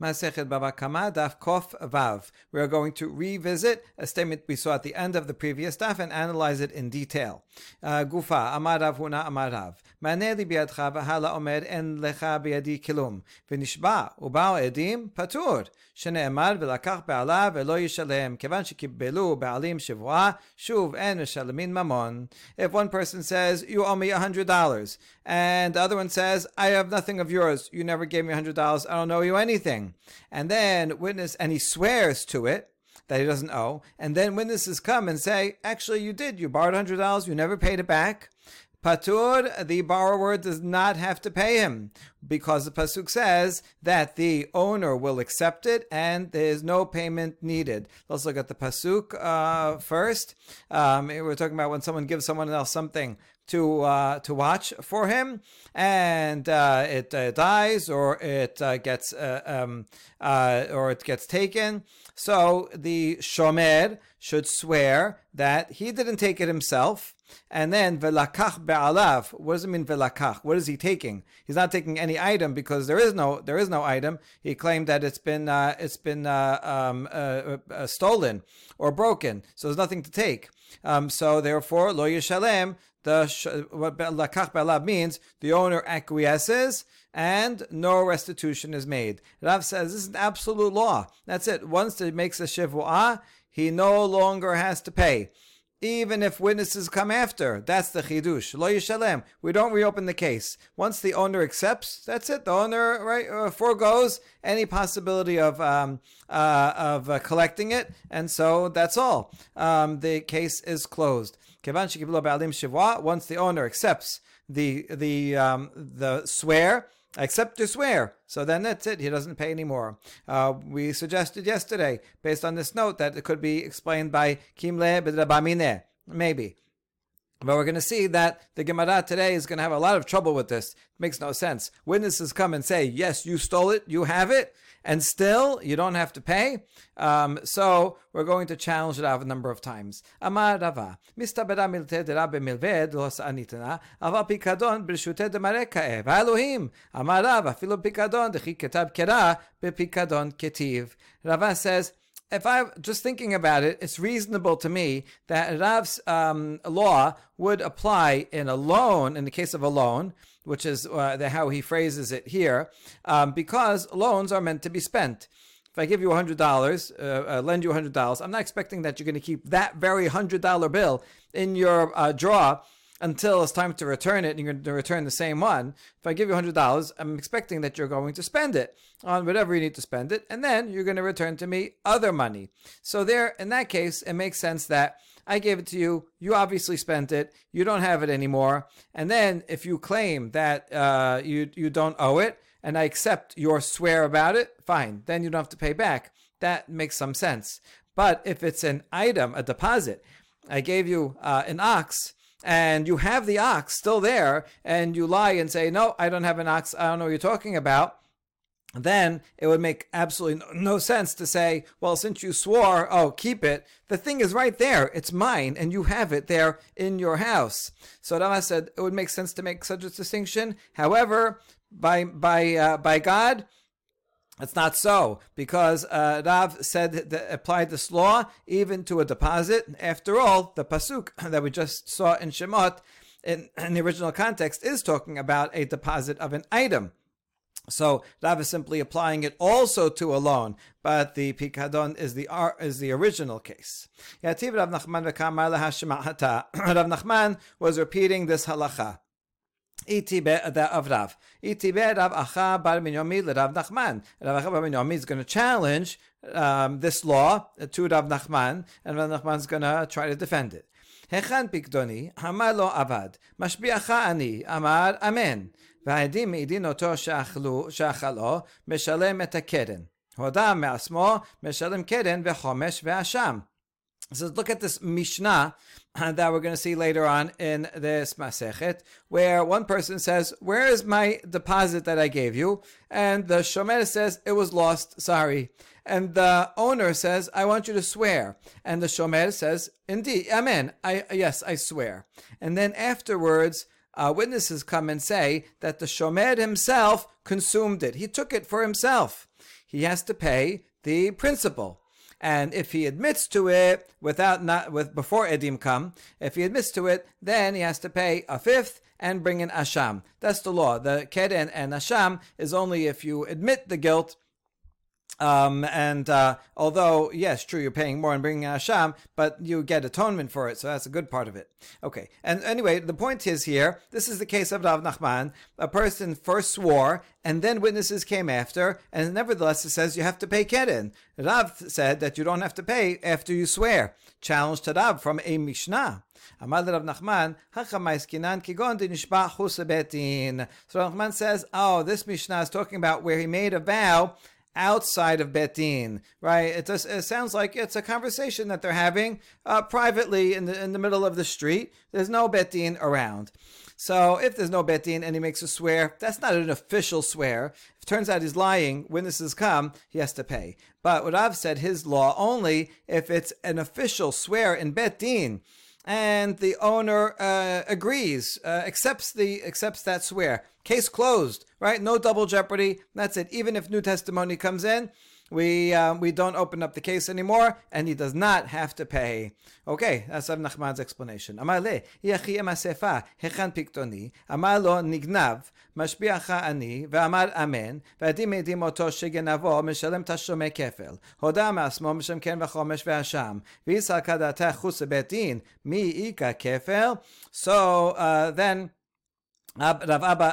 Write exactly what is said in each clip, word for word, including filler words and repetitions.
Masechet Baba Kama, Daf Kof Vav. We are going to revisit a statement we saw at the end of the previous daf and analyze it in detail. Uh, Gufa, Amar Rav Huna Amar Rav. Maneh li biyadcha v'hala omer en lecha biyadi kilum. V'nishba ubao edim patur. Shene'emar v'lakach be'alav ve'lo yishalem. Kevan shekibbelu be'alim shivua, shuv en v'shalamin mamon. If one person says, you owe me a hundred dollars, and the other one says, I have nothing of yours. You never gave me a hundred dollars. I don't owe you anything. And then witness, and he swears to it that he doesn't owe. And then witnesses come and say, actually, you did. You borrowed a hundred dollars. You never paid it back. Patur, the borrower does not have to pay him because the pasuk says that the owner will accept it and there is no payment needed. Let's look at the pasuk uh, first. Um, we're talking about when someone gives someone else something to uh, to watch for him, and uh, it uh, dies or it uh, gets uh, um, uh, or it gets taken. So the shomer should swear that he didn't take it himself. And then velakach be'alav. What does it mean velakach? What is he taking? He's not taking any item because there is no there is no item. He claimed that it's been uh, it's been uh, um, uh, uh, stolen or broken, so there's nothing to take. Um, so therefore, lo yishalem. The what velakach be'alav means the owner acquiesces and no restitution is made. Rav says this is an absolute law. That's it. Once he makes a shivuah, he no longer has to pay. Even if witnesses come after, that's the chidush. Lo yishalem. We don't reopen the case. Once the owner accepts, that's it. The owner right uh, foregoes any possibility of um, uh, of uh, collecting it, and so that's all. Um, the case is closed. Once the owner accepts the the um, the swear. Accept to swear. So then that's it. He doesn't pay anymore. Uh, we suggested yesterday, based on this note, that it could be explained by Kimle b'drabamine. Maybe. But we're going to see that the Gemara today is going to have a lot of trouble with this. It makes no sense. Witnesses come and say, yes, you stole it, you have it, and still you don't have to pay. Um, so we're going to challenge it out a number of times. Amar Rava, mistabera milte de rabbe milved lo sa'anitana, ava pikadon b'rshute de marekae, v'elohim. Amar Rava, filo pikadon dechi ketab kera, b'pikadon ketiv. Rava says, if I'm just thinking about it, it's reasonable to me that Rav's um, law would apply in a loan, in the case of a loan, which is uh, the, how he phrases it here, um, because loans are meant to be spent. If I give you one hundred dollars, uh, uh, lend you one hundred dollars, I'm not expecting that you're going to keep that very one hundred dollars bill in your uh, drawer until it's time to return it, and you're going to return the same one. If I give you one hundred dollars, I'm expecting that you're going to spend it on whatever you need to spend it, and then you're going to return to me other money. So there, in that case, it makes sense that I gave it to you, you obviously spent it, you don't have it anymore, and then if you claim that uh, you, you don't owe it, and I accept your swear about it, fine, then you don't have to pay back. That makes some sense. But if it's an item, a deposit, I gave you uh, an ox, and you have the ox still there, and you lie and say, no, I don't have an ox, I don't know what you're talking about, then it would make absolutely no, no sense to say, well, since you swore, oh, keep it. The thing is right there. It's mine, and you have it there in your house. So Rava said it would make sense to make such a distinction. However, by by uh, by God, it's not so, because uh, Rav said that applied this law even to a deposit. After all, the pasuk that we just saw in Shemot, in, in the original context, is talking about a deposit of an item. So Rav is simply applying it also to a loan, but the pikadon is the is the original case. Yativ Rav Nachman v'kamar lahashma'ata. Rav Nachman was repeating this halacha. Iti be of Rav. Iti be Rav Acha bar Minyomi l'Rav Nachman. Rav Acha bar Minyomi is going to challenge um, this law to Rav Nachman, and Rav Nachman is going to try to defend it. Hechan pikdoni, amar lo avad. Mashbi'acha ani, amar amen. והעדים מעידין אותו שאכלו, משלם את הקרן. הודה מעצמו, משלם קרן וחומש ואשם. So look at this Mishnah that we're going to see later on in this Masechet, where one person says, where is my deposit that I gave you? And the Shomer says, it was lost, sorry. And the owner says, I want you to swear. And the Shomer says, indeed, amen, I, yes, I swear. And then afterwards, Uh, witnesses come and say that the shomer himself consumed it. He took it for himself. he has to pay the principal. And if he admits to it without not with before edim come, if he admits to it, then he has to pay a fifth and bring in asham. That's the law. The keren and asham is only if you admit the guilt. Um, and uh, although, yes, true, you're paying more and bringing in asham, but you get atonement for it, so that's a good part of it. Okay, and anyway, the point is here, this is the case of Rav Nachman. A person first swore, and then witnesses came after, and nevertheless it says you have to pay keren. Rav said that you don't have to pay after you swear. Challenge to Rav from a Mishnah. Amar Rav Nachman, Hachamaiskinan kigon de nishba chus betin. So Rav Nachman says, oh, this Mishnah is talking about where he made a vow outside of Bet Din, right? It, does, it sounds like it's a conversation that they're having uh, privately in the in the middle of the street. There's no Bet Din around. So if there's no Bet Din and he makes a swear, that's not an official swear. If it turns out he's lying, witnesses come, he has to pay. But what I've said, his law only if it's an official swear in Bet Din, and the owner uh, agrees, uh, accepts the accepts that swear. Case closed, right? No double jeopardy. That's it. Even if new testimony comes in, we um, we don't open up the case anymore, and he does not have to pay. Okay, that's Rav Nachman's explanation. Amar le, yachi emasefa hechan piktoni. Amar lo nignav mashbiacha ani ve'amar amen ve'adim edim oto shegenavo mishalem tashomei kefel hoda ma'asmo mishem ken v'chomesh ve'asham v'yisal kadata chus betin mi ika kefel. So uh, then. Rav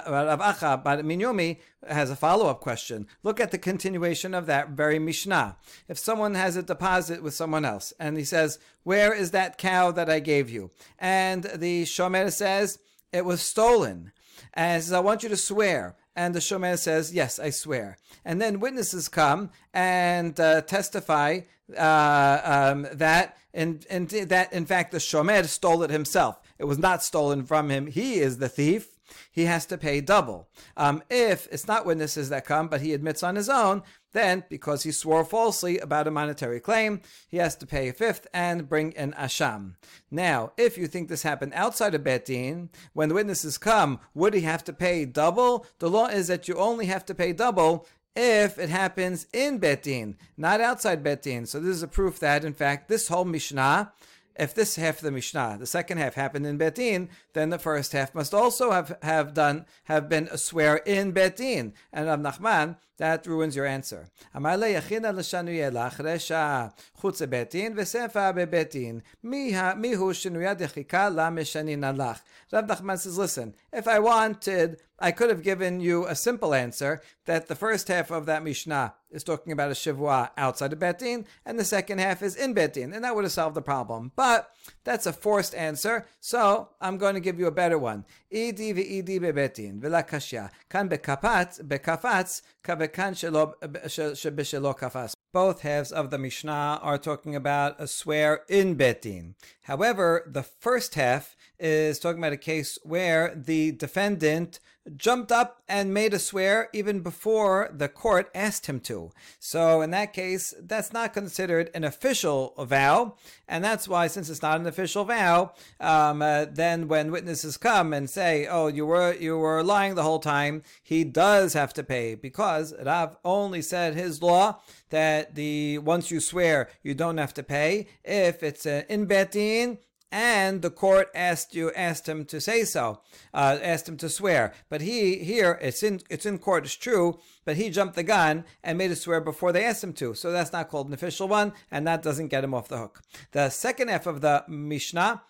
Acha Bar Minyomi has a follow-up question. Look at the continuation of that very Mishnah. If someone has a deposit with someone else, and he says, where is that cow that I gave you? And the Shomer says, it was stolen. And says, I want you to swear. And the Shomer says, yes, I swear. And then witnesses come and uh, testify uh, um, that, in, in, that, in fact, the Shomer stole it himself. It was not stolen from him. He is the thief. He has to pay double. Um, if it's not witnesses that come, but he admits on his own, then because he swore falsely about a monetary claim, he has to pay a fifth and bring in asham. Now, if you think this happened outside of Bet Din, when the witnesses come, would he have to pay double? The law is that you only have to pay double if it happens in Bet Din, not outside Bet Din. So this is a proof that, in fact, this whole Mishnah, if this half of the Mishnah, the second half happened in Bet Din, then the first half must also have, have done have been a swear in Bet Din. And Rav Nachman, that ruins your answer. Amar le yachina l'shanuyelach resha chutz Bet Din v'sefa beBet Din mihu shenuyah dechika la meshanin alach. Rav Nachman says, listen, if I wanted, I could have given you a simple answer that the first half of that Mishnah is talking about a shivua outside of Bet Din, and the second half is in Bet Din, and that would have solved the problem. But that's a forced answer, so I'm going to give you a better one. Idi ve'idi beBet Din v'la kashya kan bekapatz bekafats kavekan shelo shebeshelo kafas. Both halves of the Mishnah are talking about a swear in Bet Din. However, the first half is talking about a case where the defendant jumped up and made a swear even before the court asked him to. So in that case, that's not considered an official vow, and that's why, since it's not an official vow, um, uh, then when witnesses come and say, "Oh, you were you were lying the whole time," he does have to pay, because Rav only said his law that the once you swear, you don't have to pay if it's uh, in Bet Din, and the court asked you asked him to say so, uh, asked him to swear. But he here it's in it's in court, it's true, but he jumped the gun and made a swear before they asked him to. So that's not called an official one, and that doesn't get him off the hook. The second half of the Mishnah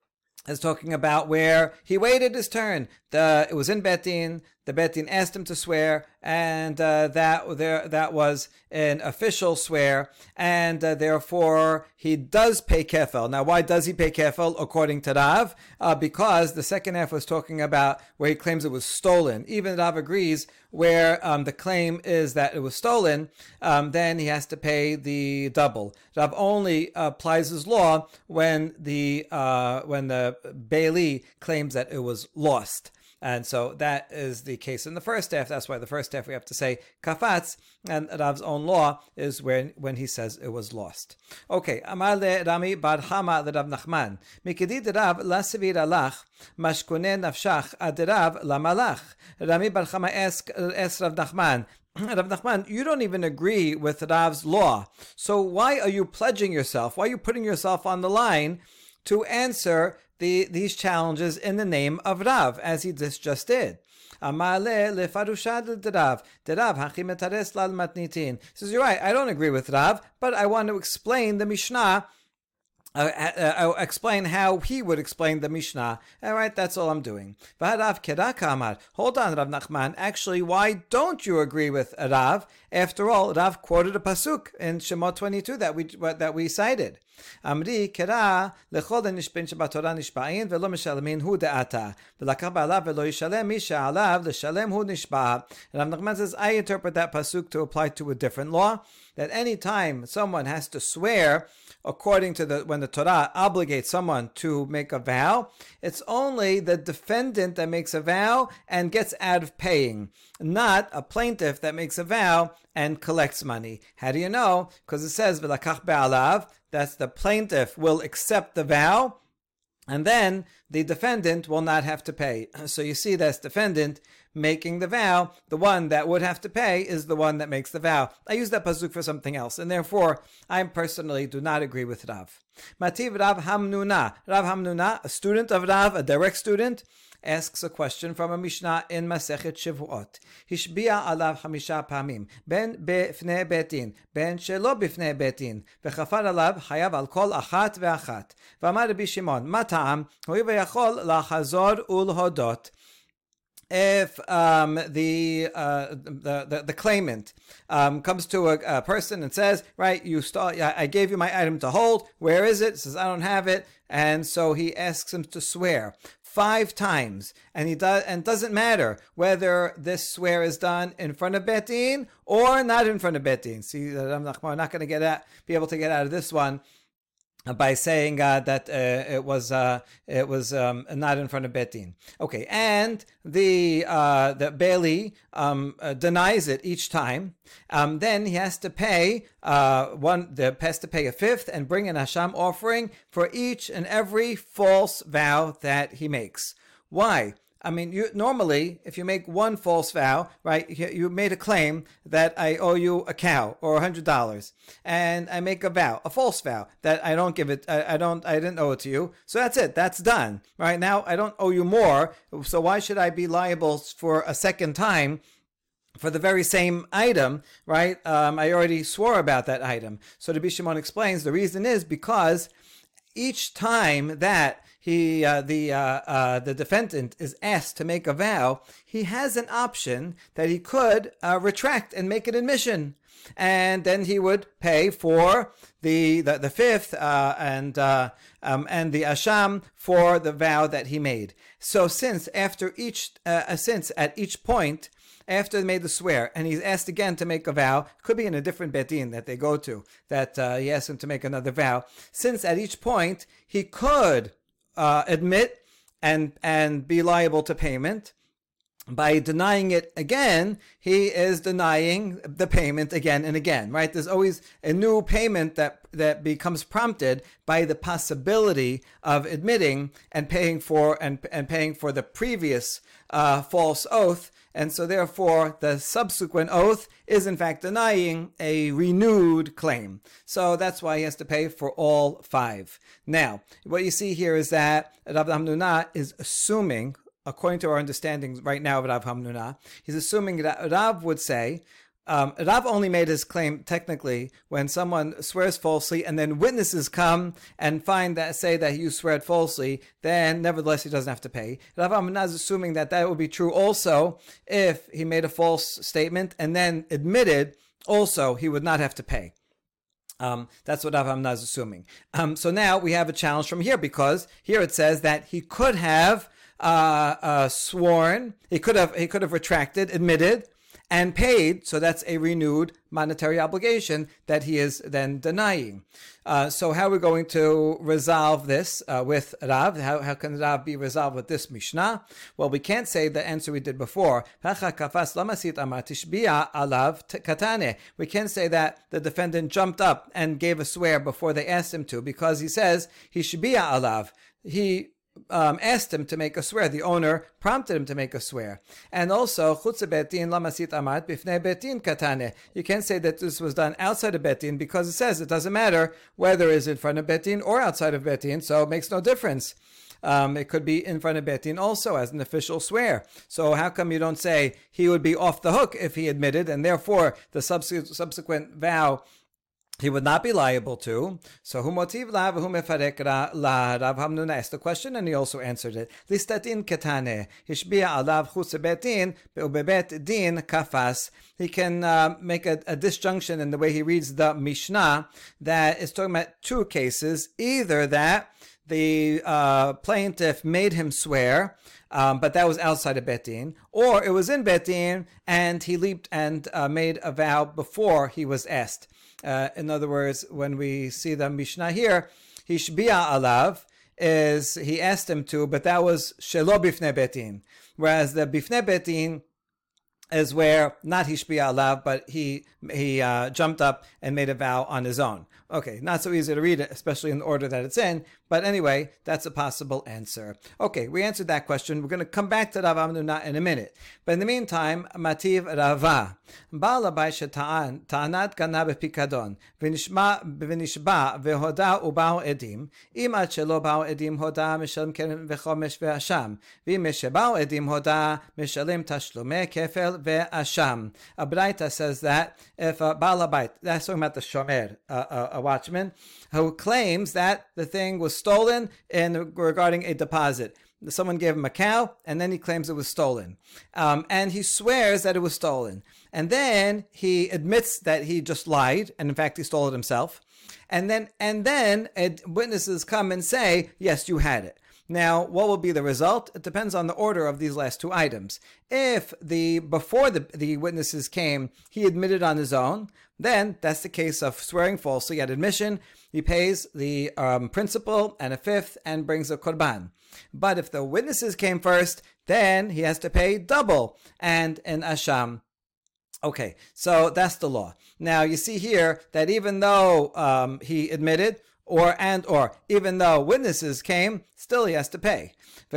is talking about where he waited his turn. The it was in Bet Din. The Bet Din asked him to swear, and uh, that there that was an official swear, and uh, therefore he does pay kefel. Now, why does he pay kefel according to Rav? Uh, because the second half was talking about where he claims it was stolen. Even Rav agrees where um, the claim is that it was stolen, um, then he has to pay the double. Rav only uh, applies his law when the uh, when the bailee claims that it was lost. And so that is the case in the first half. That's why the first half we have to say kafatz, and Rav's own law is when when he says it was lost. Okay, Amar le Rami bar Hama le Rav Nachman. Mikidid Rav la sevir alach mashkune nafshach ad Rav la malach. Rami bar Hama asked Rav Nachman, Rav Nachman, you don't even agree with Rav's law. So why are you pledging yourself? Why are you putting yourself on the line to answer the these challenges in the name of Rav, as he just, just did? Amale lefarushad Rav. Rav hachimetares lal matnitin. Says, you're right, I don't agree with Rav, but I want to explain the Mishnah. Uh, uh, I'll explain how he would explain the Mishnah. All right, that's all I'm doing. Rav Kedaka Amar. Hold on, Rav Nachman. Actually, why don't you agree with Rav? After all, Rav quoted a pasuk in Shemot twenty-two that we that we cited. Amri kera lechol nishpin shebatorah nishba'in velo mishalemin hu de'ata v'lakach ba'alav velo yishalem mi she'alav l'shalem hu nishba'. Rav Nachman says, I interpret that pasuk to apply to a different law, that any time someone has to swear according to the when the Torah obligates someone to make a vow, it's only the defendant that makes a vow and gets out of paying, not a plaintiff that makes a vow and collects money. How do you know? Because it says v'lakach be'alav, that's the plaintiff will accept the vow, and then the defendant will not have to pay. So you see that's defendant making the vow. The one that would have to pay is the one that makes the vow. I use that pasuk for something else, and therefore I personally do not agree with Rav. Mativ Rav Hamnuna. Rav Hamnuna, a student of Rav, a direct student, asks a question from a Mishnah in Masechet Shavuot. Hishbiya alav hamisha pamim, ben befnei betin, ben shelo befnei betin, v'chafar alav hayav al kol achat ve'achat. V'amar Rabbi Shimon, ma ta'am, hui v'yachol lachazor ulhodot. If um, the, uh, the the the claimant um, comes to a, a person and says, right, you start, I gave you my item to hold, where is it? He says, I don't have it. And so he asks him to swear five times, and he does, and doesn't matter whether this swear is done in front of Beit Din or not in front of Beit Din. See, I'm not, I'm not going to get out, be able to get out of this one by saying uh, that uh, it was uh, it was um, not in front of Beit Din. Okay, and the uh, the Bailey um, uh, denies it each time. Um, then he has to pay uh, one. The has to pay a fifth and bring an Hasham offering for each and every false vow that he makes. Why? I mean, you normally, if you make one false vow, right, you, you made a claim that I owe you a cow or a hundred dollars, and I make a vow, a false vow, that I don't give it, I, I don't, I didn't owe it to you. So that's it, that's done. Right now, I don't owe you more. So why should I be liable for a second time for the very same item, right? Um, I already swore about that item. So Rabbi Shimon explains the reason is because each time that he, uh, the uh, uh, the defendant is asked to make a vow, he has an option that he could uh, retract and make an admission, and then he would pay for the the, the fifth uh, and uh, um, and the asham for the vow that he made. So since after each uh, since at each point, after they made the swear, and he's asked again to make a vow, could be in a different Beit Din that they go to, that uh, he asked him to make another vow. Since at each point he could uh, admit and and be liable to payment, by denying it again, he is denying the payment again and again, right? There's always a new payment that, that becomes prompted by the possibility of admitting and paying for and, and paying for the previous uh, false oath. And so therefore, the subsequent oath is in fact denying a renewed claim. So that's why he has to pay for all five. Now, what you see here is that Rav Hamnuna is assuming, according to our understanding right now of Rav Hamnuna, he's assuming that Rav would say, um, Rav only made his claim technically when someone swears falsely and then witnesses come and find that, say that you swear falsely, then nevertheless he doesn't have to pay. Rav Hamnuna is assuming that that would be true also if he made a false statement and then admitted, also he would not have to pay. Um, that's what Rav Hamnuna is assuming. Um, so now we have a challenge from here, because here it says that he could have Uh, uh, sworn, he could have he could have retracted, admitted, and paid. So that's a renewed monetary obligation that he is then denying. Uh, so how are we going to resolve this uh, with Rav? How, how can Rav be resolved with this Mishnah? Well, we can't say the answer we did before. We can't say that the defendant jumped up and gave a swear before they asked him to, because he says he shbiya alav. He um, asked him to make a swear. The owner prompted him to make a swear. And also, chutz betin lamasit amat bifnei betin katane. You can't say that this was done outside of betin because it says it doesn't matter whether it's in front of betin or outside of betin, so it makes no difference. Um, it could be in front of betin also as an official swear. So how come you don't say he would be off the hook if he admitted, and therefore the subsequent, subsequent vow he would not be liable to? So hu motiv la v'hu mefarek la. Rav Hamnuna asked the question and he also answered it. Listatin ketane hishbia alav chutz betin be'ubebet din kafas. He can uh, make a, a disjunction in the way he reads the Mishnah that is talking about two cases. Either that the uh, plaintiff made him swear, um, but that was outside of betin, or it was in betin and he leaped and uh, made a vow before he was asked. Uh, in other words, when we see the Mishnah here, hishbia alav is he asked him to, but that was shelo bifnei betin, whereas the bifnei betin is where not hishbia alav, but he he uh, jumped up and made a vow on his own. Okay, not so easy to read it, especially in the order that it's in. But anyway, that's a possible answer. Okay, we answered that question. We're going to come back to Rav Hamnuna in a minute. But in the meantime, Mativ Rava. Baal Abai Ta'an, Ta'anat Gana B'Pikadon, V'nishba V'hoda Ubao Edim, Im Ad Shelo Bao Edim Hoda, Mishalem Keren V'chomesh V'asham, V'im Shebao Edim Hoda, Mishalem Tashlumeh Kefel V'asham. A Braita says that if a Baal Abai, that's talking about the Shomer, uh, uh, a watchman, who claims that the thing was stolen in regarding a deposit. Someone gave him a cow, and then he claims it was stolen. Um, and he swears that it was stolen. And then he admits that he just lied, and in fact he stole it himself. And then and then it, witnesses come and say, yes, you had it. Now, what will be the result? It depends on the order of these last two items. If the before the, the witnesses came, he admitted on his own, then that's the case of swearing falsely at admission. He pays the um, principal and a fifth and brings a korban. But if the witnesses came first, then he has to pay double and an asham. Okay, so that's the law. Now you see here that even though um, he admitted, or and or even though witnesses came, still he has to pay.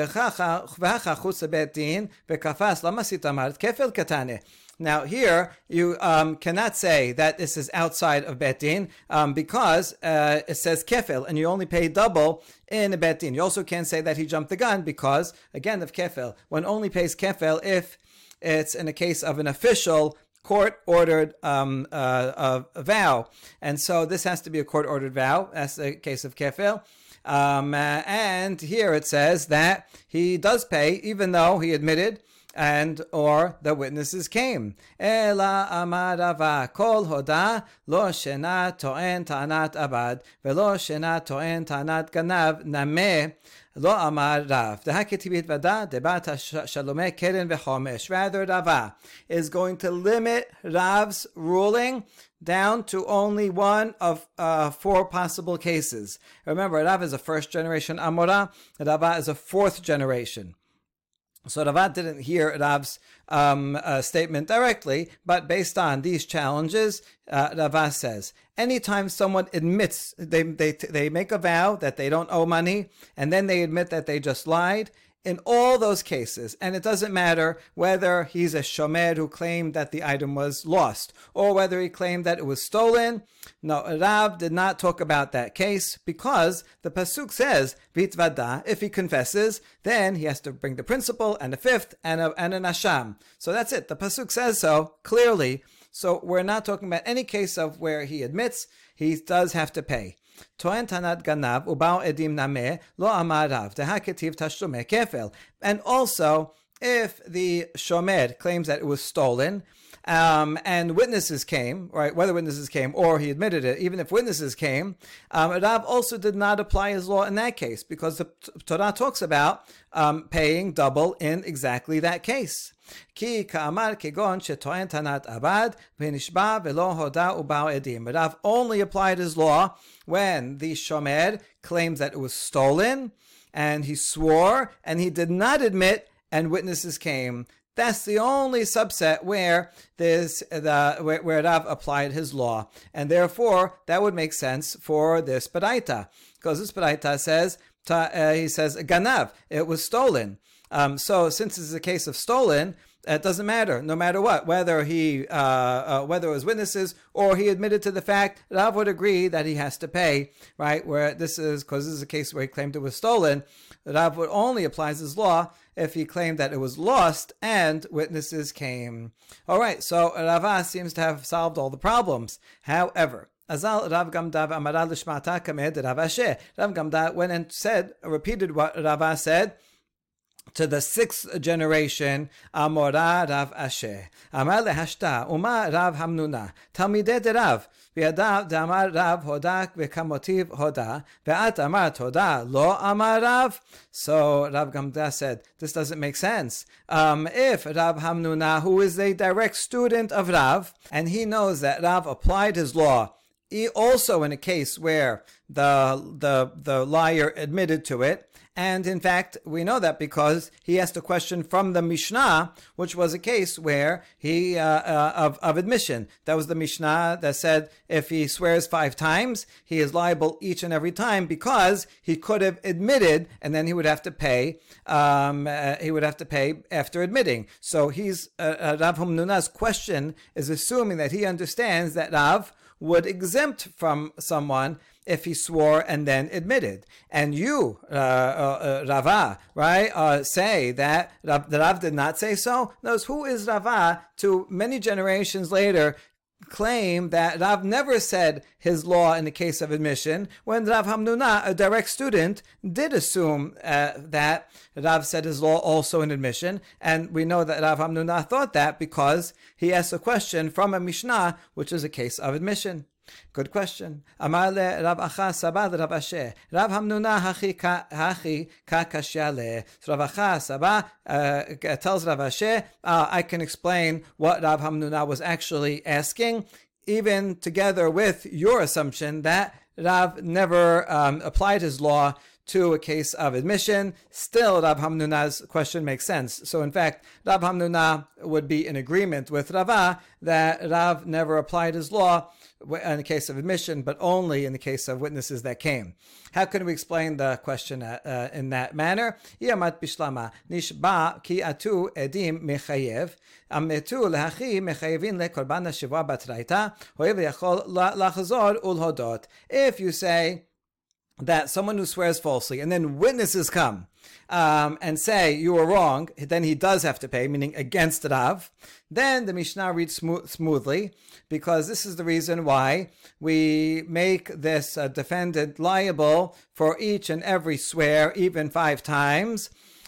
Now here, you um, cannot say that this is outside of Bet Din um, because uh, it says kefil, and you only pay double in a Bet Din. You also can't say that he jumped the gun because, again, of kefil. One only pays kefil if it's in a case of an official court-ordered um, uh, uh, vow. And so this has to be a court-ordered vow. That's the case of kefil. Um, uh, and here it says that he does pay even though he admitted and or the witnesses came. Ela amar Rava kol hoda lo shena to'en ta'anat abad velo shena to'en ta'anat ganav nameh lo amar Rav. Dehaketibit vada debat shalomeh keren v'chomesh. Rather, Rava is going to limit Rav's ruling down to only one of uh, four possible cases. Remember, Rav is a first generation Amora, Rava is a fourth generation. So Rava didn't hear Rav's um, uh, statement directly, but based on these challenges, uh, Rava says, anytime someone admits, they, they, they make a vow that they don't owe money, and then they admit that they just lied, in all those cases, and it doesn't matter whether he's a shomer who claimed that the item was lost, or whether he claimed that it was stolen. No, Rav did not talk about that case because the pasuk says, Vitvada, if he confesses, then he has to bring the principal and a fifth and, a, and an asham. So that's it. The pasuk says so clearly. So we're not talking about any case of where he admits he does have to pay. To'en tanat ganav ubao edim nameh lo amar Rav dehaketiv tashlumeh kefel. And also, if the shomer claims that it was stolen, um, and witnesses came, right, whether witnesses came or he admitted it, even if witnesses came, um, Rav also did not apply his law in that case because the Torah talks about um, paying double in exactly that case. Ki ka'amar kegon sheto'en tanat abad v'nishba v'lo hoda ubao edim. Rav only applied his law when the shomer claims that it was stolen and he swore and he did not admit and witnesses came. That's the only subset where this the where, where Rav applied his law, and therefore that would make sense for this Baraita, because this Baraita says Ta, uh, he says, Ganav, it was stolen. Um, so since it's a case of stolen, it doesn't matter, no matter what, whether he, uh, uh, whether it was witnesses or he admitted to the fact. Rav would agree that he has to pay, right? Where this is, because this is a case where he claimed it was stolen. Rav would only applies his law if he claimed that it was lost and witnesses came. All right, so Rava seems to have solved all the problems. However, Azal Rav Gamda Amara Lishmata Kamed Rav Asher. Rav Gamda went and said, repeated what Rava said to the sixth generation, Amora Rav Asher. Amar lehashta, Uma Rav Hamnuna, Talmidei de Rav, V'yadav d'amar Rav hodak v'kamotiv hoda, ve'at amar hoda, lo amar Rav. So Rav Gamda said, this doesn't make sense. Um, if Rav Hamnuna, who is a direct student of Rav, and he knows that Rav applied his law, he also in a case where the the the liar admitted to it, and in fact we know that because he asked a question from the Mishnah, which was a case where he uh, uh, of of admission. That was the Mishnah that said if he swears five times, he is liable each and every time because he could have admitted, and then he would have to pay. Um, uh, he would have to pay after admitting. So he's uh, uh, Rav Hamnuna's question is assuming that he understands that Rav would exempt from someone if he swore and then admitted. And you, uh, uh, uh, Rava, right, uh, say that Rav, that Rav did not say so? Notice, who is Rava to many generations later claim that Rav never said his law in the case of admission, when Rav Hamnuna, a direct student, did assume uh, that Rav said his law also in admission, and we know that Rav Hamnuna thought that because he asked a question from a Mishnah, which is a case of admission. Good question. Amar le Rav Acha Sabah Rav Asher. Rav Hamnuna hachi ka hachi ka kashya le. So Rav Acha Sabah uh, tells Rav Asher, uh, I can explain what Rav Hamnuna was actually asking, even together with your assumption that Rav never um, applied his law to a case of admission. Still, Rav Hamnuna's question makes sense. So in fact, Rav Hamnuna would be in agreement with Rava that Rav never applied his law in the case of admission, but only in the case of witnesses that came. How can we explain the question uh, uh, in that manner? Iamat bishlama nishba ki atu edim mechayev ametu lehachi mechayevin lekorban hashivua batraita hoyev yachol lachazor ulhodot. If you say that someone who swears falsely and then witnesses come um, and say you were wrong, then he does have to pay, meaning against Rav. Then the Mishnah reads smo- smoothly, because this is the reason why we make this uh, defendant liable for each and every swear, even five times,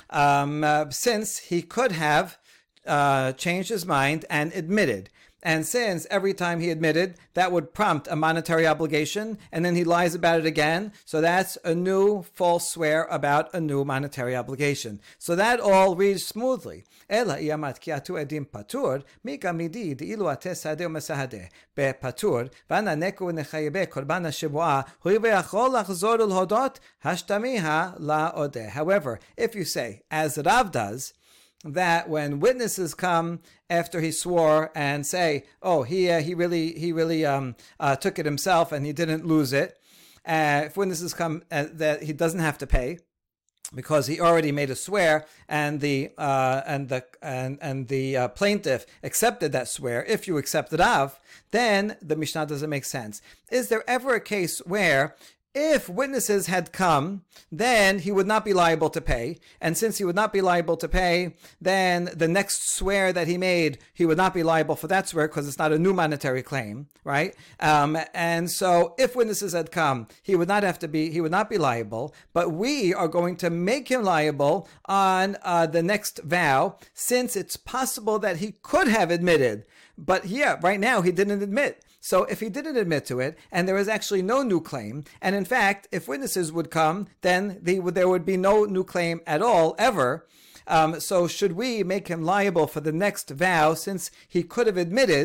um, uh, since he could have uh, changed his mind and admitted. And since every time he admitted, that would prompt a monetary obligation, and then he lies about it again, so that's a new false swear about a new monetary obligation. So that all reads smoothly. Ela iamat ki atu edim patur, mika midi di'ilu ate sadeh u'mesahadeh be'patur, v'ana neku nechayebe korban hashivua, hui ve'achol lachzor ulhodot, hashtamiha la'odeh. However, if you say, as Rav does, that when witnesses come after he swore and say, "Oh, he uh, he really he really um, uh, took it himself and he didn't lose it," uh, if witnesses come uh, that he doesn't have to pay because he already made a swear, and the uh, and the and and the uh, plaintiff accepted that swear. If you accept it Rav, then the Mishnah doesn't make sense. Is there ever a case where if witnesses had come, then he would not be liable to pay. And since he would not be liable to pay, then the next swear that he made, he would not be liable for that swear because it's not a new monetary claim, right? Um, and so if witnesses had come, he would not have to be, he would not be liable, but we are going to make him liable on uh, the next vow, since it's possible that he could have admitted, but yeah, right now he didn't admit. So if he didn't admit to it, and there is actually no new claim, and in fact, if witnesses would come, then the, there would be no new claim at all, ever. Um, so should we make him liable for the next vow, since he could have admitted,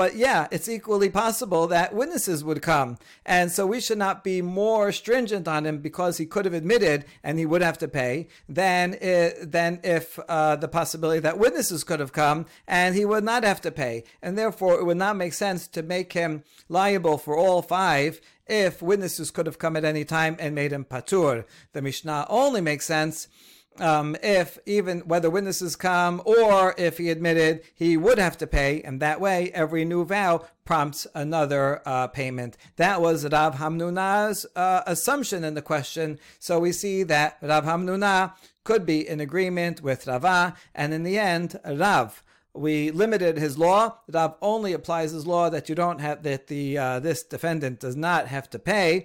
But yeah, it's equally possible that witnesses would come. And so we should not be more stringent on him because he could have admitted and he would have to pay than, uh, than if uh, the possibility that witnesses could have come and he would not have to pay. And therefore, it would not make sense to make him liable for all five if witnesses could have come at any time and made him patur. The Mishnah only makes sense um, if even whether witnesses come or if he admitted he would have to pay, and that way every new vow prompts another uh, payment. That was Rav Hamnuna's uh, assumption in the question. So we see that Rav Hamnuna could be in agreement with Rava, and in the end, Rav, we limited his law. Rav only applies his law that you don't have that the uh, this defendant does not have to pay.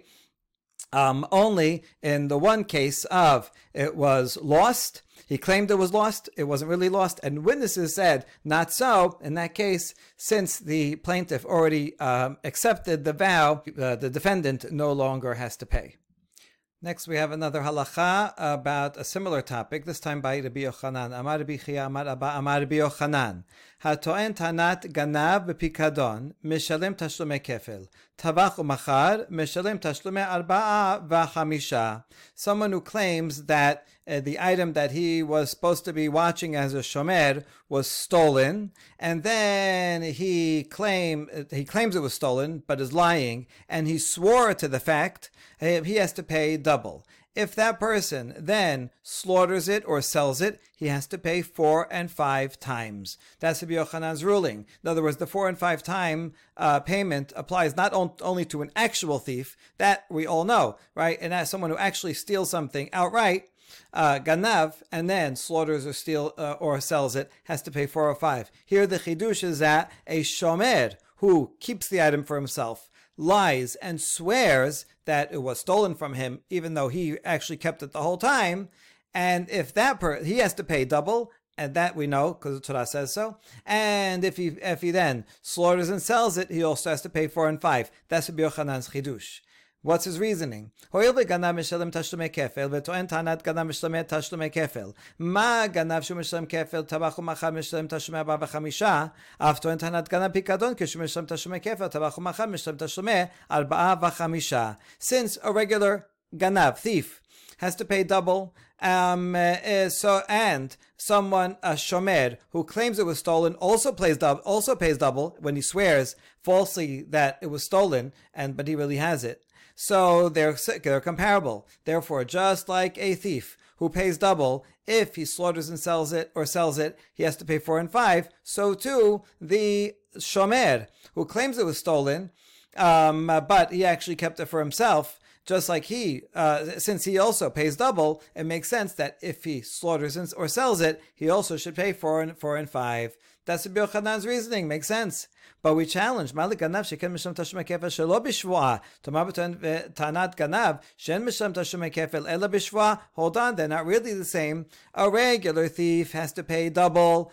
Um, only in the one case of it was lost. He claimed it was lost. It wasn't really lost. And witnesses said, not so. In that case, since the plaintiff already um, accepted the vow, uh, the defendant no longer has to pay. Next, we have another halacha about a similar topic, this time by Rabbi Yochanan. Amar Rabbi Chia, Amar Abba, Amar Rabbi Yochanan. Hatoen tanat ganav b'pikadon, mishalem tashlumei kefel. Tavach u'machar, mishalem tashlumei arba'a v'chamisha. Someone who claims that uh, the item that he was supposed to be watching as a shomer was stolen, and then he claim he claims it was stolen, but is lying, and he swore to the fact, he has to pay double. If that person then slaughters it or sells it, he has to pay four and five times. That's Rabbi Yochanan's ruling. In other words, the four and five time uh, payment applies not on, only to an actual thief, that we all know, right? And as someone who actually steals something outright, uh, ganav, and then slaughters or steal uh, or sells it, has to pay four or five. Here the chidush is that a shomer who keeps the item for himself lies and swears that it was stolen from him, even though he actually kept it the whole time. And if that per he has to pay double, and that we know because the Torah says so. And if he if he then slaughters and sells it, he also has to pay four and five. That's Rabbi Yochanan's chidush. What's his reasoning? Hoil v'ganav mishalem tashlumei kefel, v'toen tanat ganav mishalem tashlumei kefel. Ma ganav shu mishalem kefel, tabach u'machar mishalem tashlumei arba v'chamisha. Af toen tanat ganav pikadon, kishu mishalem tashlumei kefel, tabach u'machar mishalem tashlumei arba v'chamisha. Since a regular ganav, thief, has to pay double, um, uh, so and someone, a shomer, who claims it was stolen, also pays double, also pays double when he swears falsely that it was stolen, and but he really has it. So they're they're comparable. Therefore, just like a thief who pays double, if he slaughters and sells it or sells it, he has to pay four and five. So too, the shomer who claims it was stolen, um, but he actually kept it for himself, just like he, uh, since he also pays double, it makes sense that if he slaughters or sells it, he also should pay four and four and five. That's Rabbi Yochanan's reasoning. Makes sense. But we challenge, Malik ganav sheken mishlam tashumei kefel shelo b'shvuah. Tomar tanat ganav shen mishlam tashumei kefel ela b'shvuah. Hold on, they're not really the same. A regular thief has to pay double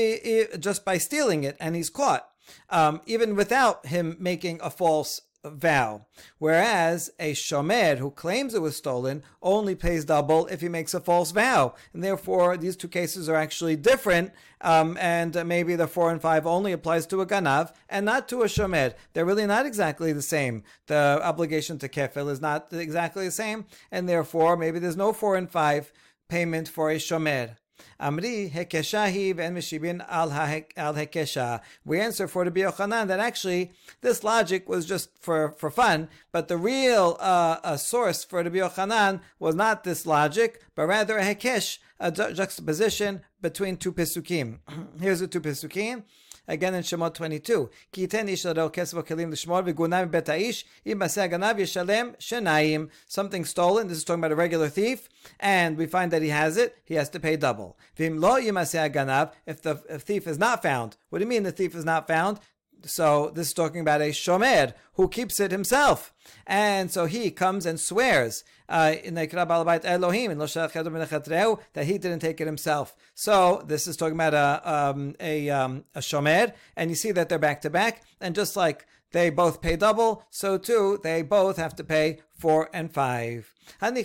just by stealing it, and he's caught, um, even without him making a false vow. Whereas a shomer who claims it was stolen only pays double if he makes a false vow. And therefore, these two cases are actually different. Um, and uh, maybe the four and five only applies to a ganav and not to a shomer. They're really not exactly the same. The obligation to kefil is not exactly the same. And therefore, maybe there's no four and five payment for a shomer. Amri hekeshahi v'en mishibin al hekesha. We answer for Rabbi Yochanan that actually this logic was just for, for fun, but the real uh, a source for Rabbi Yochanan was not this logic, but rather a hekesh, a ju- juxtaposition between two pisukim. Here's the two pisukim. Again in Shemot twenty-two. Ki yiten ish l'reo kesef u'kelim l'shmor v'gunam b'bet ha'ish im maseh haganav yishalem shenayim. Something stolen. This is talking about a regular thief, and we find that he has it. He has to pay double. V'im lo yimaseh haganav. If the if thief is not found, what do you mean the thief is not found? So this is talking about a shomer who keeps it himself, and so he comes and swears uh, in Elohim that he didn't take it himself. So this is talking about a um, a um, a shomer, and you see that they're back to back, and just like they both pay double, so too they both have to pay four and five. Okay,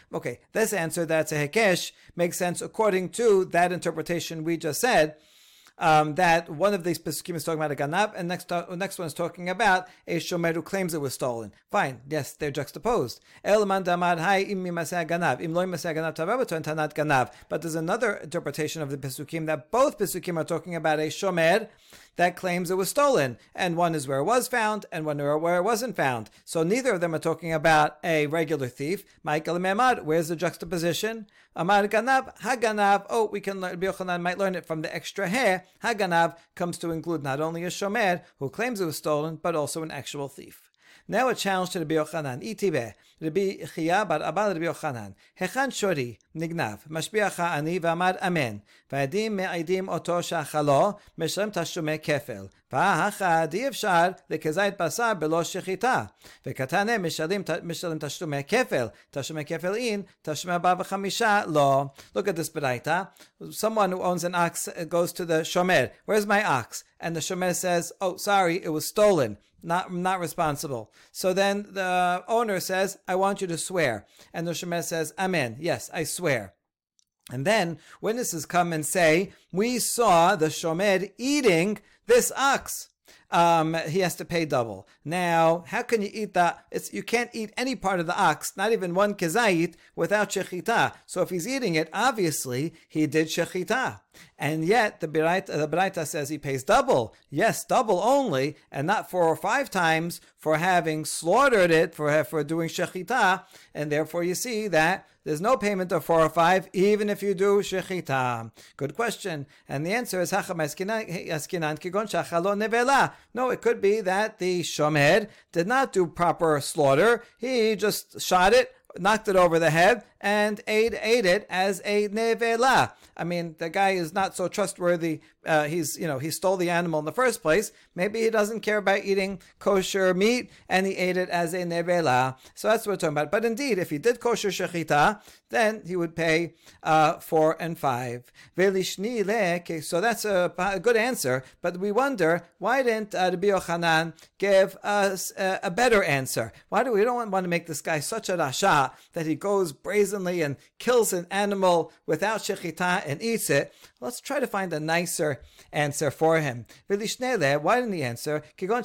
this answer that's a hekesh makes sense according to that interpretation we just said. um, that one of these pesukim is talking about a ganav, and next uh, next one is talking about a shomer who claims it was stolen. Fine, yes, they're juxtaposed. Elman damar hai im mimaseh ganav, im lo mimaseh ganav tavabato and tanat ganav. But there's another interpretation of the pesukim that both pesukim are talking about a shomer that claims it was stolen, and one is where it was found, and one is where it wasn't found. So neither of them are talking about a regular thief. Michael Memad, where's the juxtaposition? Amar Ganav, Haganav. Oh, we can learn. Rabbi Yochanan might learn it from the extra hair. Haganav comes to include not only a shomer who claims it was stolen, but also an actual thief. Now a challenge to Rabbi Yochanan. Itibe, Rabbi Chia bar Abba Rabbi Yochanan. Hechan shori nignav mashbiacha ani v'amad amen. V'adim me'aidim oto shachalo meshalem tashume kefel. V'hacha di efshar lekezayit basar belo shechita. V'katane meshalim meshalem tashume kefel. Tashume kefel in tashume abba v'chamisha lo. Look at this beraita. Someone who owns an ox goes to the shomer. Where's my ox? And the shomer says, "Oh, sorry, it was stolen. Not not responsible." So then the owner says, "I want you to swear." And the shomer says, "Amen. Yes, I swear." And then witnesses come and say, "We saw the shomer eating this ox." Um, he has to pay double. Now, how can you eat that? It's, you can't eat any part of the ox, not even one kezayit, without shechita. So if he's eating it, obviously he did shechita. And yet the Beraita, the Beraita says he pays double. Yes, double only, and not four or five times for having slaughtered it, for, for doing shechita. And therefore you see that there's no payment of four or five, even if you do shechita. Good question. And the answer is, no, it could be that the shomer did not do proper slaughter. He just shot it, knocked it over the head, and ate, ate it as a nevela. I mean, the guy is not so trustworthy. Uh, he's, you know, he stole the animal in the first place. Maybe he doesn't care about eating kosher meat, and he ate it as a nevela. So that's what we're talking about. But indeed, if he did kosher shechita, then he would pay uh, four and five. Okay, so that's a, a good answer. But we wonder, why didn't uh, Rabbi Yochanan give us a, a better answer? Why do we don't want to make this guy such a rasha that he goes brazenly and kills an animal without shechita and eats it? Let's try to find a nicer answer for him. Why didn't he answer?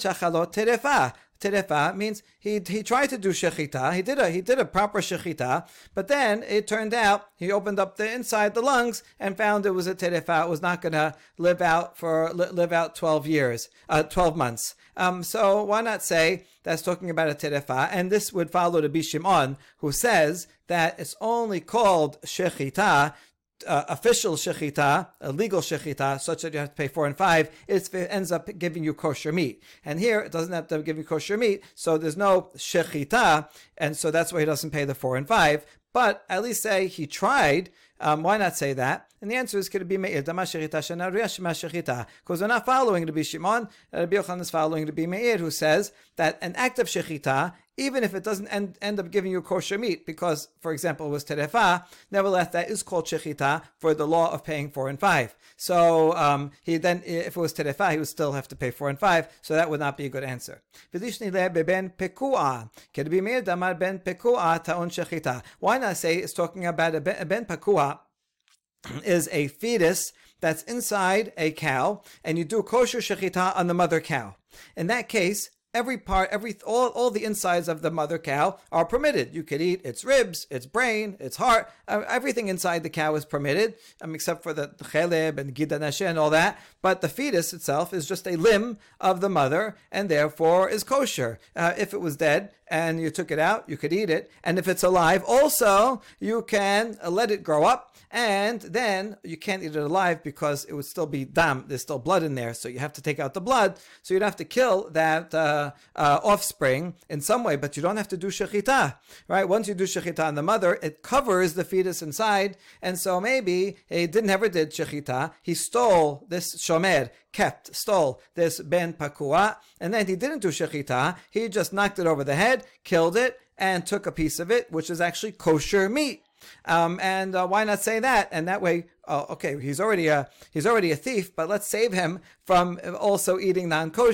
Terefa means he he tried to do shechita. He did a he did a proper shechita, but then it turned out he opened up the inside the lungs and found it was a terefa. It was not going to live out for live out twelve years, uh, twelve months. Um, so why not say that's talking about a terefa? And this would follow Rabbi Shimon, who says that it's only called shechita. Uh, official shechita, a legal shechita, such that you have to pay four and five, it ends up giving you kosher meat. And here, it doesn't have to give you kosher meat, so there's no shechita, and so that's why he doesn't pay the four and five. But at least say he tried. Um, why not say that? And the answer is, could it be me'ir? Because we're not following Rabbi Shimon. Rabbi Yochanan is following Rabbi Meir, who says that an act of shechita, even if it doesn't end, end up giving you kosher meat, because, for example, it was terefa, nevertheless, that is called shechita for the law of paying four and five. So um, he then, if it was terefa, he would still have to pay four and five, so that would not be a good answer. Why not say it's talking about a ben, a ben pakua, is a fetus that's inside a cow, and you do kosher shechita on the mother cow. In that case, every part, every all, all the insides of the mother cow are permitted. You could eat its ribs, its brain, its heart. Uh, everything inside the cow is permitted, um, except for the, the cheleb and gidanashe and all that. But the fetus itself is just a limb of the mother, and therefore is kosher. Uh, if it was dead and you took it out, you could eat it. And if it's alive, also you can uh, let it grow up. And then you can't eat it alive because it would still be dam. There's still blood in there, so you have to take out the blood. So you'd have to kill that uh, uh, offspring in some way, but you don't have to do shechita, right? Once you do shechita on the mother, it covers the fetus inside, and so maybe he didn't never did shechita. He stole this shomer, kept, stole this ben pakua, and then he didn't do shechita. He just knocked it over the head, killed it, and took a piece of it, which is actually kosher meat. Um, and uh, why not say that? And that way, oh, okay, he's already a he's already a thief, but let's save him from also eating non-kosher.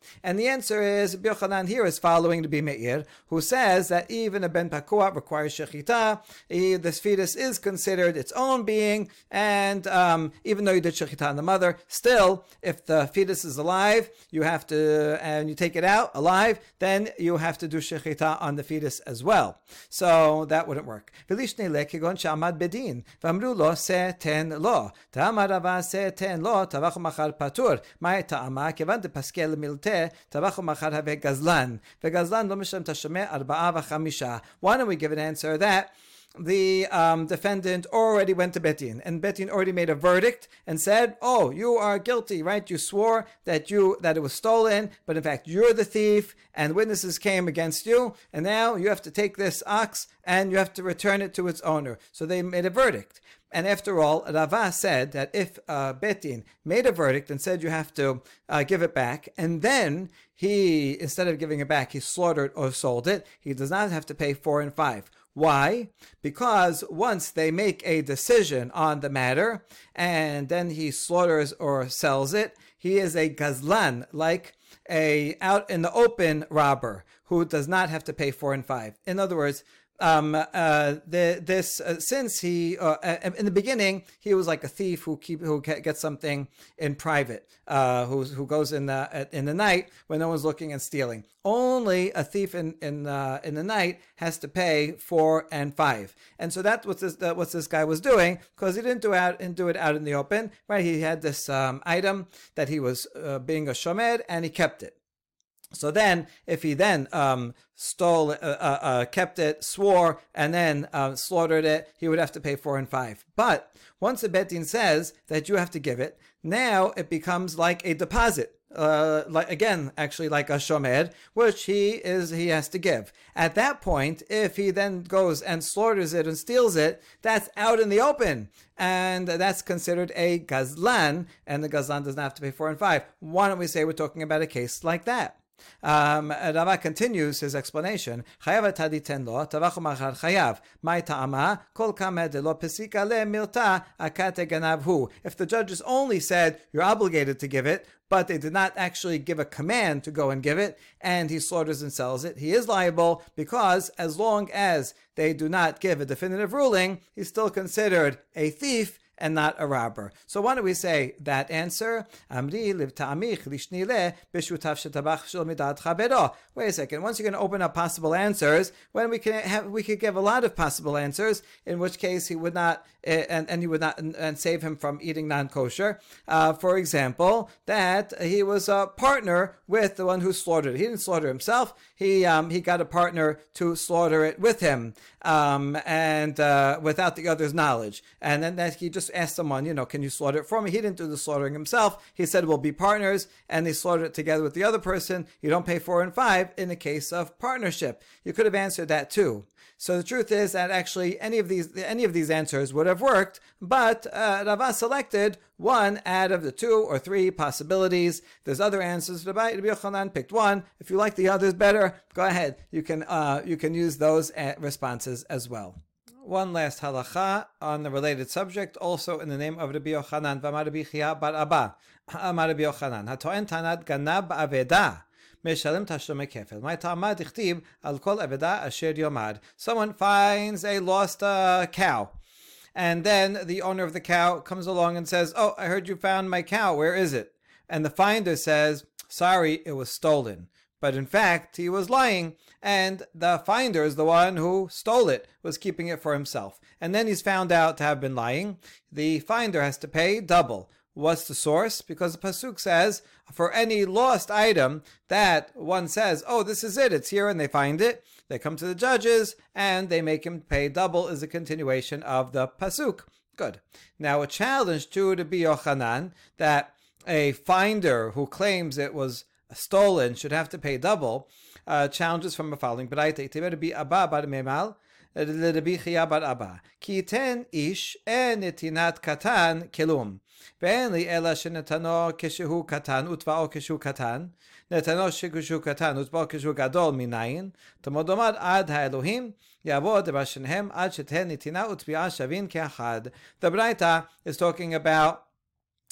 And the answer is, Rabbi Yochanan here is following Rabbi Meir, who says that even a ben pakua requires shechita. This fetus is considered its own being, and um, even though you did shechita on the mother, still, if the fetus is alive, you have to, and you take it out alive, then you have to do shechita on the fetus as well. So that wouldn't work. V'lishne le kegon she'amad bedin, v'amru lo se ten lo, ta'amar Rava se ten lo, tavachu machar patur, ma'e ta'ama, kevan de paskel milte, tavachu machar have gazlan, v'gazlan lo mishem tashemeh arba'a v'chamisha. Why don't we give an answer that the um, defendant already went to Betin, and Betin already made a verdict and said, oh, you are guilty, right? You swore that you that it was stolen, but in fact you're the thief, and witnesses came against you, and now you have to take this ox and you have to return it to its owner. So they made a verdict. And after all, Rava said that if uh, Betin made a verdict and said you have to uh, give it back, and then he, instead of giving it back, he slaughtered or sold it, he does not have to pay four and five. Why? Because once they make a decision on the matter, and then he slaughters or sells it, he is a gazlan, like a out in the open robber, who does not have to pay four and five. In other words, Um, uh, the, this uh, since he uh, in the beginning he was like a thief who keep who gets something in private, uh, who who goes in the in the night when no one's looking and stealing. Only a thief in in uh, in the night has to pay four and five, and so that's what this uh, what this guy was doing, because he didn't do out and do it out in the open, right? He had this um, item that he was uh, being a shomer, and he kept it. So then, if he then um, stole, uh, uh, uh, kept it, swore, and then uh, slaughtered it, he would have to pay four and five. But once the Bet Din says that you have to give it, now it becomes like a deposit. Uh, like again, actually like a shomer, which he is he has to give. At that point, if he then goes and slaughters it and steals it, that's out in the open, and that's considered a gazlan, and the gazlan does not have to pay four and five. Why don't we say we're talking about a case like that? Um, Rava continues his explanation. Chayav taditen lo tavachu machar chayav. Mai ta'ama kol kamed lo pesika le milta akate ganavhu. If the judges only said you're obligated to give it, but they did not actually give a command to go and give it, and he slaughters and sells it, he is liable, because as long as they do not give a definitive ruling, he's still considered a thief and not a robber. So why don't we say that answer? Amri liv ta'amich lishnile b'shutav shetabach shel midad chabero. Wait a second. Once you're going to open up possible answers, when we can have, we could give a lot of possible answers, in which case he would not, uh, and and he would not, and, and save him from eating non-kosher. Uh, for example, that he was a partner with the one who slaughtered it. He didn't slaughter himself. He um, he got a partner to slaughter it with him, um, and uh, without the other's knowledge. And then that he just asked someone, you know, can you slaughter it for me? He didn't do the slaughtering himself. He said, we'll be partners, and they slaughtered it together with the other person. You don't pay four and five in the case of partnership. You could have answered that too. So the truth is that actually any of these any of these answers would have worked, but uh, Rava selected one out of the two or three possibilities. There's other answers. Rabbi Yochanan picked one. If you like the others better, go ahead. You can uh, you can use those responses as well. One last halacha on the related subject, also in the name of Rabbi Yochanan, V'amar Rabbi Chia bar Abba, Amar Rabbi Yochanan, Hatoen tanat ganab ba'aveda, meshalim tashlumei kefel. My ta'amad ichtib al kol aveda asher yomad. Someone finds a lost uh, cow, and then the owner of the cow comes along and says, oh, I heard you found my cow. Where is it? And the finder says, sorry, it was stolen. But in fact, he was lying, and the finder is the one who stole it, was keeping it for himself. And then he's found out to have been lying. The finder has to pay double. What's the source? Because the pasuk says, for any lost item that one says, oh, this is it, it's here, and they find it, they come to the judges, and they make him pay double, is a continuation of the pasuk. Good. Now, a challenge to Rabbi Yochanan, that a finder who claims it was stolen should have to pay double, uh, challenges from the following. Rabbi Abba bar Memal, Rabbi Chia bar Abba, ki ten ish en netinat katan kelum, ve'en li ela shenetano keshehu katan utva'o keshehu katan, netano keshehu katan utva'o keshehu gadol minayin, tamodomad ad ha'elohim, yavod bashenhem ad sheten netina utvi'a shavin ke'achad. The Braita is talking about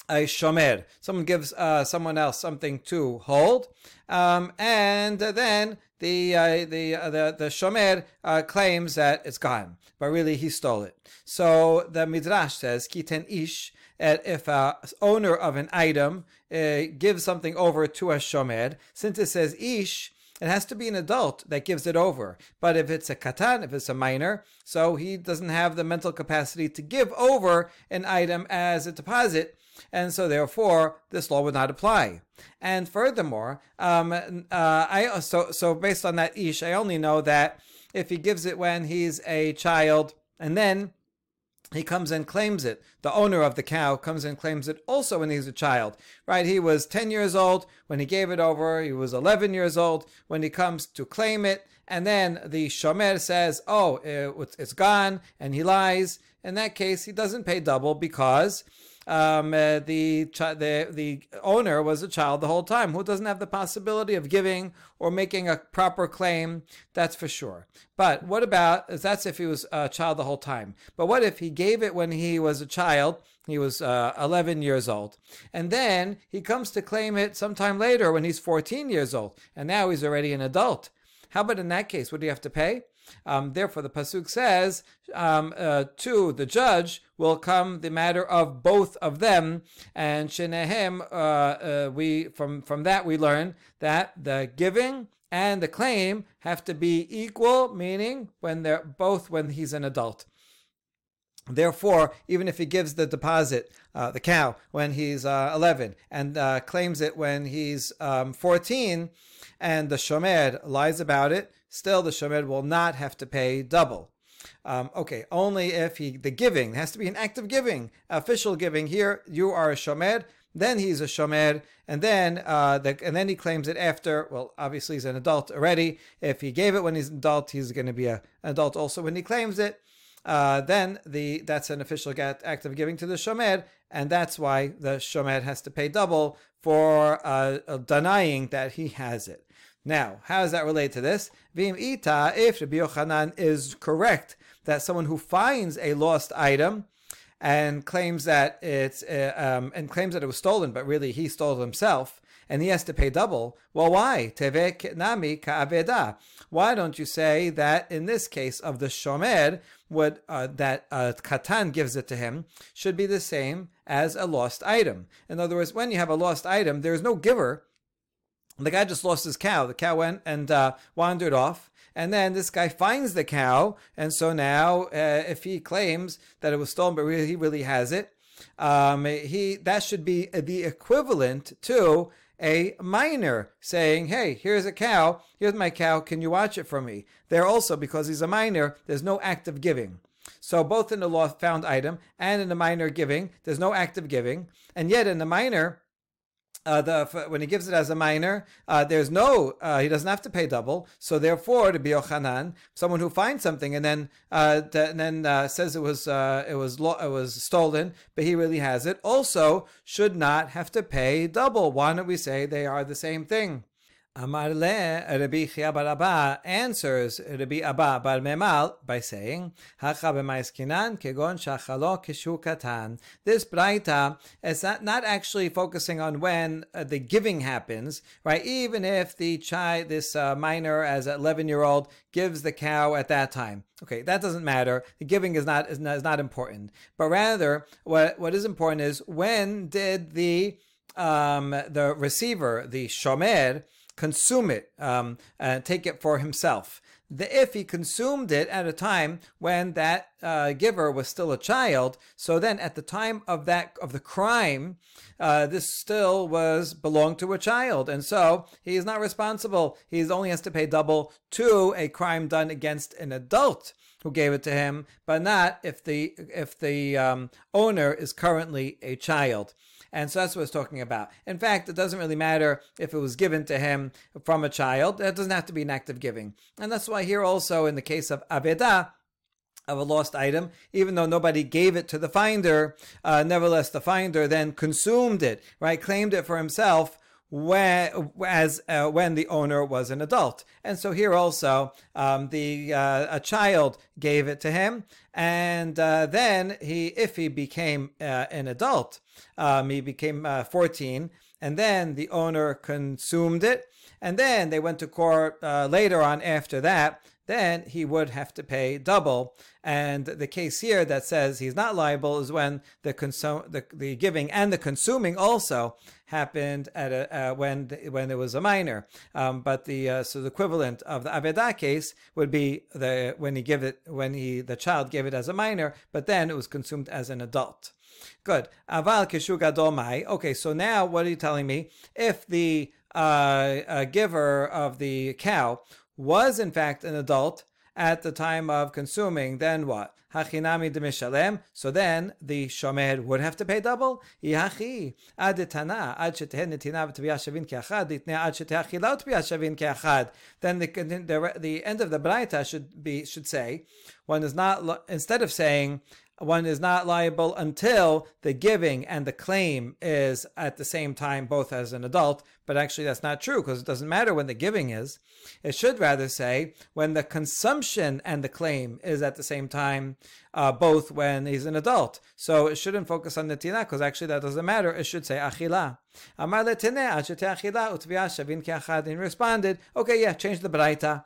a shomer. Someone gives uh, someone else something to hold, um, and then the uh, the, uh, the the shomer uh, claims that it's gone, but really he stole it. So the midrash says kiten ish. If a owner of an item uh, gives something over to a shomer, since it says ish, it has to be an adult that gives it over. But if it's a katan, if it's a minor, so he doesn't have the mental capacity to give over an item as a deposit, and so therefore this law would not apply. And furthermore, um, uh, I so so based on that ish, I only know that if he gives it when he's a child, and then he comes and claims it. The owner of the cow comes and claims it also when he's a child, right? He was ten years old when he gave it over. He was eleven years old when he comes to claim it. And then the shomer says, oh, it's gone, and he lies. In that case, he doesn't pay double because um, uh, the, the the owner was a child the whole time, who doesn't have the possibility of giving or making a proper claim, that's for sure. But what about, that's if he was a child the whole time. But what if he gave it when he was a child, he was uh, eleven years old, and then he comes to claim it sometime later when he's fourteen years old, and now he's already an adult? How about in that case, would he have to pay? Um, therefore, the pasuk says, um, uh, to the judge will come the matter of both of them, and shenehem. Uh, uh, we from from that we learn that the giving and the claim have to be equal, meaning when they're both when he's an adult. Therefore, even if he gives the deposit, uh, the cow, when he's uh, eleven, and uh, claims it when he's um, fourteen, and the shomer lies about it, still the shomer will not have to pay double. Um, okay, only if he the giving has to be an act of giving, official giving. Here, you are a shomer, then he's a shomer, and then uh, the, and then he claims it after. Well, obviously he's an adult already. If he gave it when he's an adult, he's going to be a, an adult also when he claims it. Uh, then the that's an official act of giving to the shomer, and that's why the shomer has to pay double for uh, denying that he has it. Now, how does that relate to this? Vim ita, if Rabbi Yochanan is correct that someone who finds a lost item and claims that it's uh, um, and claims that it was stolen, but really he stole it himself, and he has to pay double. Well, why? Teve nami ka'aveda. Why don't you say that in this case of the shomer, what uh, that uh, katan gives it to him should be the same as a lost item? In other words, when you have a lost item, there is no giver. The guy just lost his cow. The cow went and uh, wandered off. And then this guy finds the cow. And so now, uh, if he claims that it was stolen, but really, he really has it, um, he that should be the equivalent to a minor saying, hey, here's a cow. Here's my cow. Can you watch it for me? There also, because he's a minor, there's no act of giving. So both in the lost found item and in the minor giving, there's no act of giving. And yet in the minor, Uh, the when he gives it as a minor, uh, there's no, uh, he doesn't have to pay double. So therefore, to be Yochanan, someone who finds something and then uh, and then uh, says it was uh, it was lo- it was stolen, but he really has it, also should not have to pay double. Why don't we say they are the same thing? Amar le Rabbi Chia bar Abba answers Rabbi Abba bar Memal by saying, "Hacha b'maiskinan kegon shachalo kishu katan." This braita is not, not actually focusing on when uh, the giving happens, right? Even if the child, this uh, minor, as an eleven-year-old, gives the cow at that time, okay, that doesn't matter. The giving is not is not, is not important, but rather what what is important is when did the um, the receiver, the shomer, consume it, um, and take it for himself. The, if he consumed it at a time when that uh, giver was still a child, so then at the time of that of the crime, uh, this still was belonged to a child, and so he is not responsible. He only has to pay double to a crime done against an adult who gave it to him, but not if the if the um, owner is currently a child. And so that's what it's talking about. In fact, it doesn't really matter if it was given to him from a child. That doesn't have to be an act of giving. And that's why here also in the case of Aveda, of a lost item, even though nobody gave it to the finder, uh, nevertheless the finder then consumed it, right? Claimed it for himself. when as uh, when the owner was an adult. And so here also um, the uh, a child gave it to him, and uh, then he if he became uh, an adult, um, he became uh, fourteen, and then the owner consumed it, and then they went to court uh, later on after that, then he would have to pay double. And the case here that says he's not liable is when the consum- the, the giving and the consuming also happened at a, uh, when the, when there was a minor. Um, but the uh, so the equivalent of the Avedah case would be the when he give it when he the child gave it as a minor, but then it was consumed as an adult. Good. Aval kishu gadol mai. Okay, so now what are you telling me? If the uh, uh, giver of the cow was in fact an adult at the time of consuming, then what? Hachinami demishalem. So then the shomer would have to pay double. Yachi adetana ad sheteh netina v'tviyah shavin keachad litnei ad sheteh achila v'tviyah shavin keachad. Then the, the the end of the braita should be should say one is not instead of saying one is not liable until the giving and the claim is at the same time, both as an adult. But actually that's not true, because it doesn't matter when the giving is. It should rather say when the consumption and the claim is at the same time, uh, both when he's an adult. So it shouldn't focus on the tina, because actually that doesn't matter. It should say achila. Amar letineh ad sheteh achila u'tviyah shavin keachad. And he responded, okay, yeah, change the braita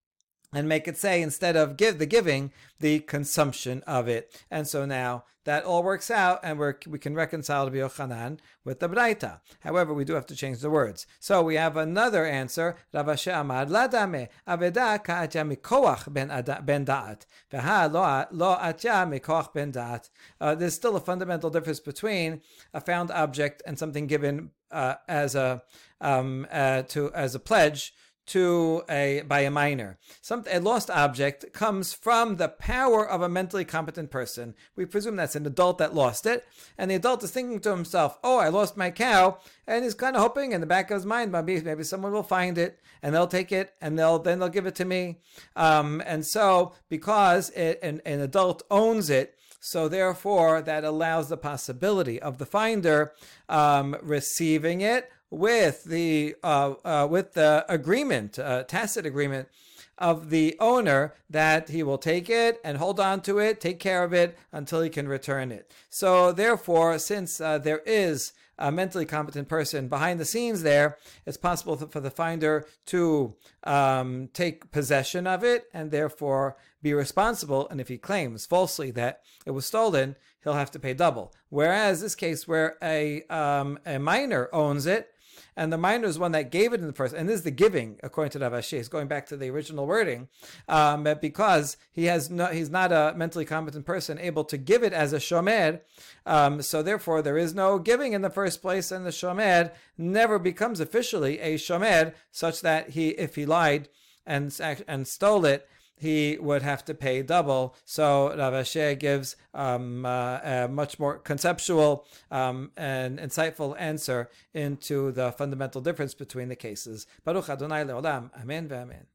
and make it say, instead of give the giving, the consumption of it. And so now that all works out, and we're, we can reconcile Rabbi Yochanan with the Braita. However, we do have to change the words. So we have another answer. Rav Asher Amar Ladame Aveda Ka'atya Mikoach Ben Da'at Veha Lo Atya Mikoach Ben Da'at. There's still a fundamental difference between a found object and something given uh, as a um, uh, to as a pledge to a by a minor. Some a lost object comes from the power of a mentally competent person. We presume that's an adult that lost it, and the adult is thinking to himself, "Oh, I lost my cow," and he's kind of hoping in the back of his mind, maybe maybe someone will find it and they'll take it and they'll then they'll give it to me. Um, and so, because it, an, an adult owns it, so therefore that allows the possibility of the finder um, receiving it with the uh, uh, with the agreement, uh, tacit agreement of the owner that he will take it and hold on to it, take care of it until he can return it. So therefore, since uh, there is a mentally competent person behind the scenes there, it's possible for the finder to um, take possession of it and therefore be responsible. And if he claims falsely that it was stolen, he'll have to pay double. Whereas this case where a um, a minor owns it, and the minor is one that gave it in the first, and this is the giving, according to Rav Ashi, is going back to the original wording, um, because he has no, he's not a mentally competent person able to give it as a shomer, um, so therefore there is no giving in the first place, and the shomer never becomes officially a shomer, such that he, if he lied and and stole it, he would have to pay double. So Rav Ashi gives um, uh, a much more conceptual um, and insightful answer into the fundamental difference between the cases. Baruch Adonai Leolam. Amen ve'amen.